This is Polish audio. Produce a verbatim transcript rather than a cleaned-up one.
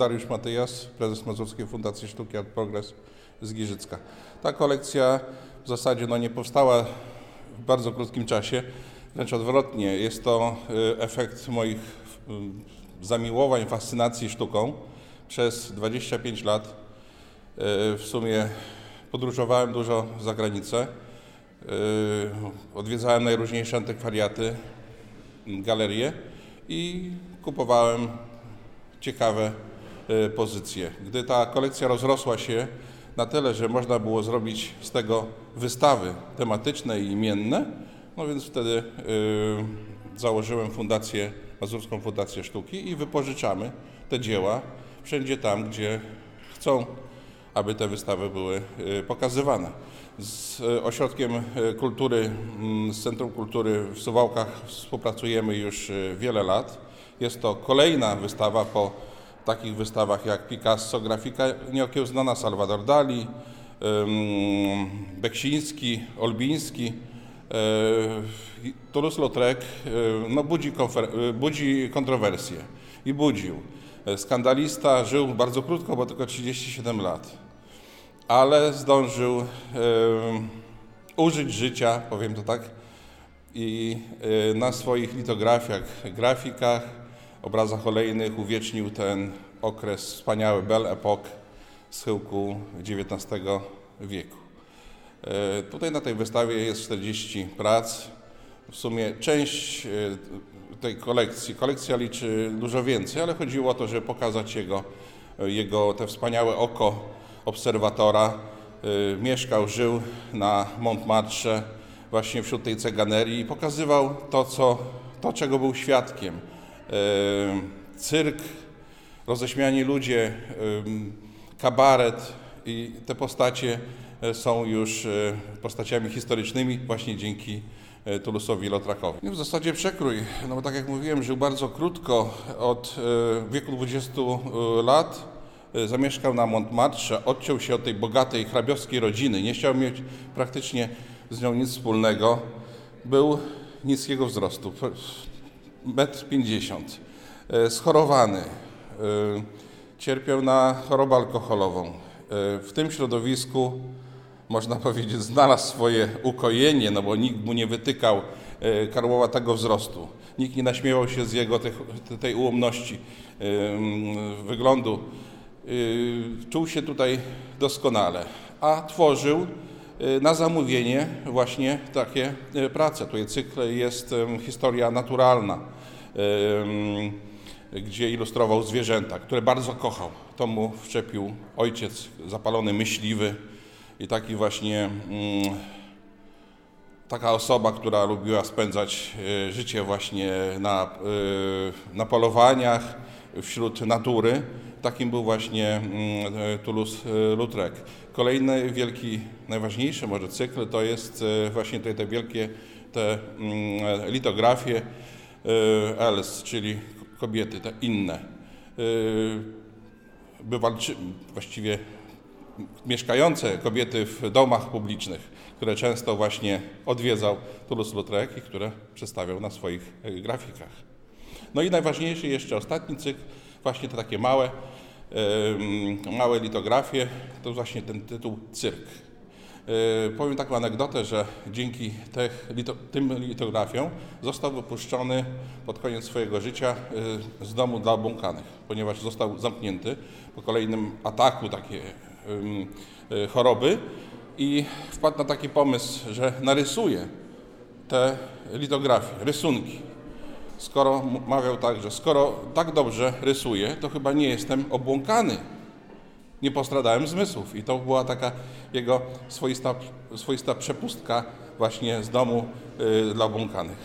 Dariusz Matyjas, prezes Mazurskiej Fundacji Sztuki Art Progress z Giżycka. Ta kolekcja w zasadzie no, nie powstała w bardzo krótkim czasie, wręcz odwrotnie. Jest to efekt moich zamiłowań, fascynacji sztuką. Przez dwadzieścia pięć lat w sumie podróżowałem dużo za granicę. Odwiedzałem najróżniejsze antykwariaty, galerie i kupowałem ciekawe pozycje. Gdy ta kolekcja rozrosła się na tyle, że można było zrobić z tego wystawy tematyczne i imienne, no więc wtedy yy, założyłem fundację, Mazurską Fundację Sztuki i wypożyczamy te dzieła wszędzie tam, gdzie chcą, aby te wystawy były yy, pokazywane. Z yy, Ośrodkiem Kultury, yy, z Centrum Kultury w Suwałkach współpracujemy już yy, wiele lat. Jest to kolejna wystawa po takich wystawach jak Picasso, grafika nieokiełznana, Salvador Dali, Beksiński, Olbiński. Toulouse-Lautrec no, budzi, budzi kontrowersje i budził. Skandalista, żył bardzo krótko, bo tylko trzydzieści siedem lat, ale zdążył e, użyć życia, powiem to tak, i e, na swoich litografiach, grafikach, obrazach olejnych uwiecznił ten okres wspaniały, Belle Époque schyłku dziewiętnastego wieku. E, tutaj na tej wystawie jest czterdzieści prac. W sumie część e, tej kolekcji, kolekcja liczy dużo więcej, ale chodziło o to, żeby pokazać jego, jego te wspaniałe oko obserwatora. E, mieszkał, żył na Montmartre, właśnie wśród tej cyganerii i pokazywał to, co, to czego był świadkiem. Cyrk, roześmiani ludzie, kabaret i te postacie są już postaciami historycznymi właśnie dzięki Toulouse'owi Lautrecowi. W zasadzie przekrój, no bo tak jak mówiłem, żył bardzo krótko, od wieku dwudziestu lat, zamieszkał na Montmartre, odciął się od tej bogatej hrabiowskiej rodziny, nie chciał mieć praktycznie z nią nic wspólnego, był niskiego wzrostu, metr pięćdziesiąt, schorowany, cierpiał na chorobę alkoholową. W tym środowisku, można powiedzieć, znalazł swoje ukojenie, no bo nikt mu nie wytykał karłowatego wzrostu. Nikt nie naśmiewał się z jego tych, tej ułomności wyglądu. Czuł się tutaj doskonale, a tworzył na zamówienie właśnie takie prace. Tutaj cykl jest historia naturalna, gdzie ilustrował zwierzęta, które bardzo kochał. To mu wszczepił ojciec, zapalony myśliwy i taki właśnie taka osoba, która lubiła spędzać życie właśnie na, na polowaniach, wśród natury. Takim był właśnie Toulouse-Lautrec. Kolejny wielki, najważniejszy może cykl to jest właśnie te, te wielkie te litografie Els, czyli kobiety, te inne. Bywalczy, właściwie mieszkające kobiety w domach publicznych, które często właśnie odwiedzał Toulouse-Lautrec i które przedstawiał na swoich grafikach. No i najważniejszy jeszcze ostatni cykl, właśnie te takie małe, yy, małe litografie, to właśnie ten tytuł Cyrk. Yy, powiem taką anegdotę, że dzięki tych, lito, tym litografiom został wypuszczony pod koniec swojego życia yy, z domu dla obłąkanych, ponieważ został zamknięty po kolejnym ataku takiej yy, yy, choroby i wpadł na taki pomysł, że narysuje te litografie, rysunki. Skoro mawiał tak, że skoro tak dobrze rysuję, to chyba nie jestem obłąkany. Nie postradałem zmysłów. I to była taka jego swoista, swoista przepustka właśnie z domu y, dla obłąkanych.